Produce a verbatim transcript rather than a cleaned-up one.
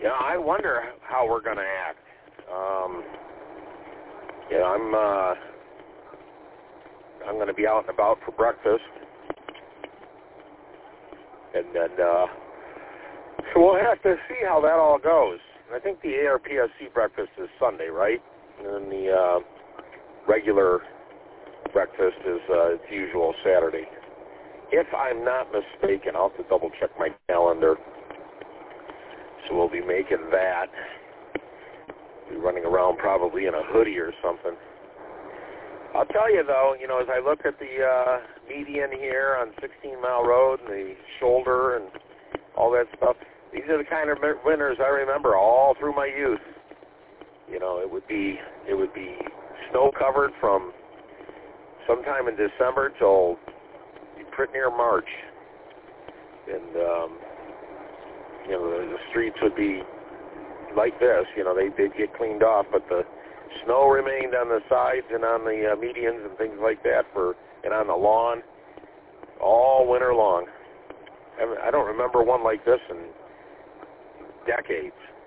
Yeah, I wonder how we're going to act. Um, yeah, I'm uh, I'm going to be out and about for breakfast, and then uh, so we'll have to see how that all goes. I think the A R P S C breakfast is Sunday, right? And then the uh, regular breakfast is uh, its usual Saturday. If I'm not mistaken, I'll have to double check my calendar. So we'll be making that. Be running around probably in a hoodie or something. I'll tell you though, you know, as I look at the uh, median here on sixteen mile road and the shoulder and all that stuff, these are the kind of winters I remember all through my youth. You know, it would be it would be snow covered from sometime in December till pretty near March, and um, you know the, the streets would be like this. You know, they they'd get cleaned off, but the snow remained on the sides and on the uh, medians and things like that for and on the lawn all winter long. I, mean, I don't remember one like this in decades.